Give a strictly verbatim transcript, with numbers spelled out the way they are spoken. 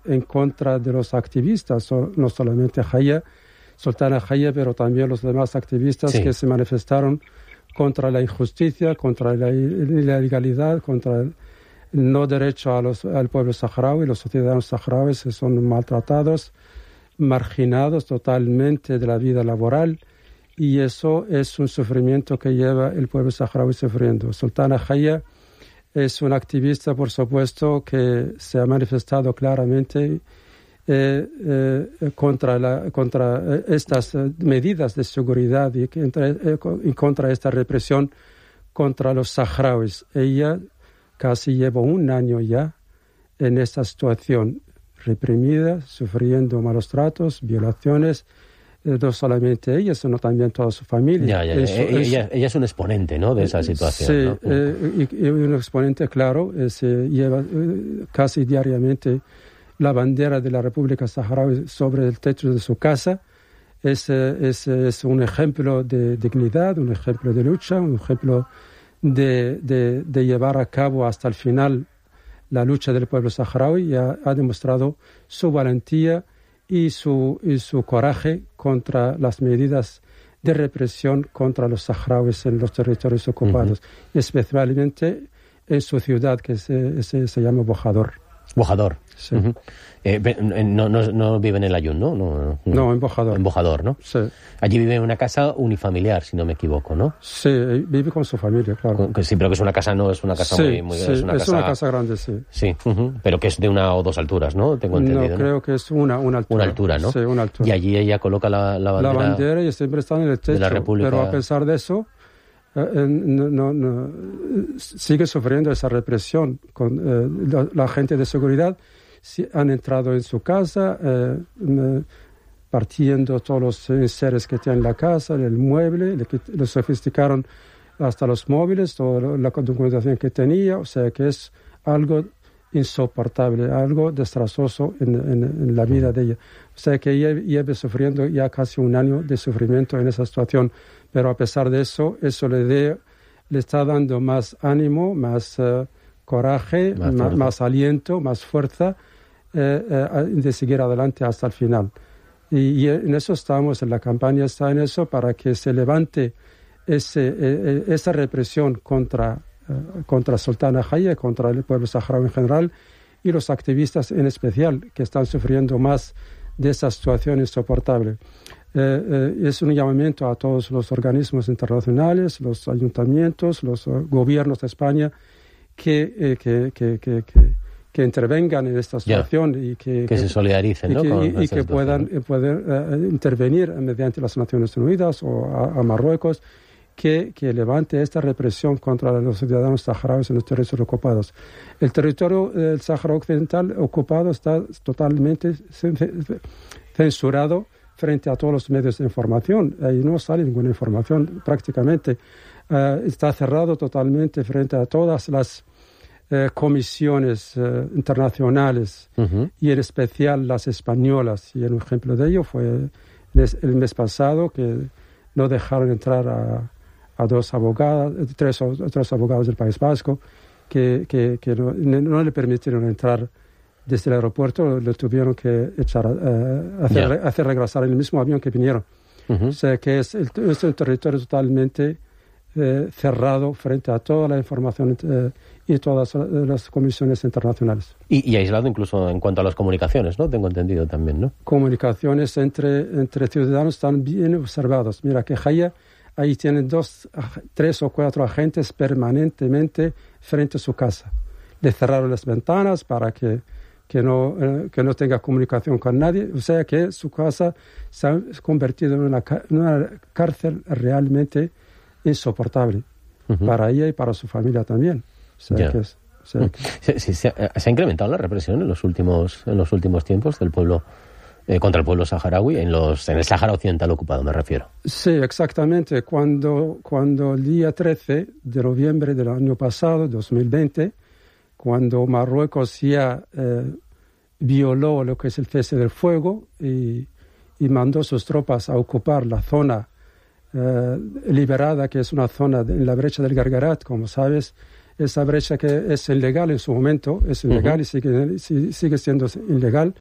en contra de los activistas, no solamente Jaya, Sultana Jaya, pero también los demás activistas sí. que se manifestaron contra la injusticia, contra la ilegalidad, contra el no derecho a los, al pueblo saharaui. Los ciudadanos saharauis son maltratados, marginados totalmente de la vida laboral, y eso es un sufrimiento que lleva el pueblo saharaui sufriendo. Sultana Jaya es una activista, por supuesto, que se ha manifestado claramente eh, eh, contra, la, contra estas medidas de seguridad y, contra, eh, y contra esta represión contra los saharauis. Ella casi lleva un año ya en esta situación, reprimida, sufriendo malos tratos, violaciones. No solamente ella, sino también toda su familia. Ya, ya, ya. Eso, ella, es, ella es un exponente, ¿no?, de esa situación. Sí, ¿no? eh, y, y un exponente, claro, eh, se lleva eh, casi diariamente la bandera de la República Saharaui sobre el techo de su casa. Es, eh, es, es un ejemplo de dignidad, un ejemplo de lucha, un ejemplo de, de, de llevar a cabo hasta el final la lucha del pueblo saharaui, y ha, ha demostrado su valentía y su, y su coraje contra las medidas de represión contra los saharauis en los territorios ocupados, uh-huh. especialmente en su ciudad, que se, se, se llama Bojador. Bojador. Sí. Uh-huh. Eh, no, no, no vive en el Ayun, ¿no? No, no, no en Bojador. En Bojador, ¿no? Sí. Allí vive en una casa unifamiliar, si no me equivoco, ¿no? Sí, vive con su familia, claro. Que sí, pero que es una casa, no es una casa sí, muy... muy sí, es una, es casa... una casa grande, sí. Sí, uh-huh. Pero que es de una o dos alturas, ¿no? Tengo entendido, no, ¿no? creo que es una, una altura. Una altura, ¿no? Sí, una altura. Y allí ella coloca la, la bandera... La bandera y siempre está en el techo. De la República... Pero a pesar de eso, eh, no, no, no, sigue sufriendo esa represión. Con eh, la, la gente de seguridad sí, han entrado en su casa, eh, eh, partiendo todos los enseres que tiene en la casa, el mueble, le, le sofisticaron hasta los móviles, toda la documentación que tenía, o sea que es algo insoportable, algo desastroso en, en, en la vida de ella. O sea que ella lleva sufriendo ya casi un año de sufrimiento en esa situación, pero a pesar de eso, eso le, de, le está dando más ánimo, más uh, coraje, más, más, más aliento, más fuerza eh, eh, de seguir adelante hasta el final. Y, y en eso estamos, en la campaña está en eso, para que se levante ese, eh, esa represión contra, eh, contra Sultana Jaya, contra el pueblo saharaui en general, y los activistas en especial, que están sufriendo más de esa situación insoportable. Eh, eh, es un llamamiento a todos los organismos internacionales, los ayuntamientos, los uh, gobiernos de España, que, eh, que, que, que, que, que intervengan en esta situación yeah. y que, que, que se solidaricen, y ¿no? que, con y, y que puedan, puedan uh, intervenir mediante las Naciones Unidas o a, a Marruecos, que, que levante esta represión contra los ciudadanos saharauis en los territorios ocupados. El territorio del Sáhara Occidental ocupado está totalmente censurado frente a todos los medios de información. Ahí no sale ninguna información prácticamente. Uh, está cerrado totalmente frente a todas las uh, comisiones uh, internacionales, uh-huh. y en especial las españolas. Y un ejemplo de ello fue el mes pasado, que no dejaron entrar a, a dos abogadas, tres, tres abogados del País Vasco, que, que, que no, no le permitieron entrar desde el aeropuerto, le tuvieron que echar, uh, hacer, yeah. hacer regresar en el mismo avión que vinieron. Uh-huh. O sea que es, el, es un territorio totalmente eh, cerrado frente a toda la información eh, y todas las comisiones internacionales. Y, y aislado incluso en cuanto a las comunicaciones, ¿no? Tengo entendido también, ¿no? Comunicaciones entre, entre ciudadanos están bien observados. Mira que Jaya, ahí tienen dos, tres o cuatro agentes permanentemente frente a su casa. Le cerraron las ventanas para que que no, eh, que no tenga comunicación con nadie. O sea que su casa se ha convertido en una, en una cárcel realmente insoportable, uh-huh. para ella y para su familia también. O sea yeah. que es, o sea uh-huh. que... ¿Se, se, se, ha, ¿Se ha incrementado la represión en los últimos, en los últimos tiempos del pueblo, eh, contra el pueblo saharaui, en, los, en el Sáhara Occidental ocupado, me refiero? Sí, exactamente. Cuando, cuando el día trece de noviembre del año pasado, dos mil veinte, cuando Marruecos ya eh, violó lo que es el cese del fuego y, y mandó sus tropas a ocupar la zona eh, liberada, que es una zona de, en la brecha del Gargarat, como sabes, esa brecha que es ilegal en su momento, es ilegal uh-huh. y sigue, sigue siendo ilegal,